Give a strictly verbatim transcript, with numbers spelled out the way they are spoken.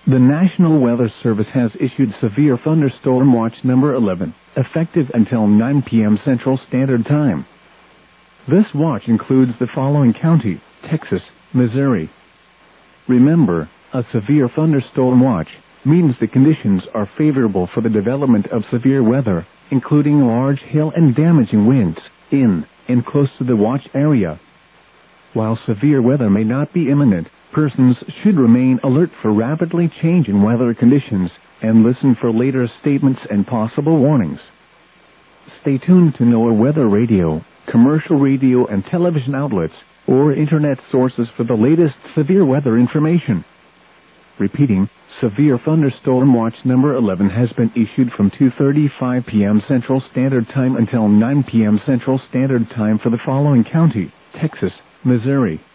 The National Weather Service has issued Severe Thunderstorm Watch number eleven, effective until nine p m Central Standard Time. This watch includes the following county: Texas, Missouri. Remember, a severe thunderstorm watch means the conditions are favorable for the development of severe weather, including large hail and damaging winds, in and close to the watch area. While severe weather may not be imminent, persons should remain alert for rapidly changing weather conditions and listen for later statements and possible warnings. Stay tuned to NOAA Weather Radio, commercial radio and television outlets, or internet sources for the latest severe weather information. Repeating, Severe Thunderstorm Watch number eleven has been issued from two thirty-five p m Central Standard Time until nine p m Central Standard Time for the following county: Texas, Missouri.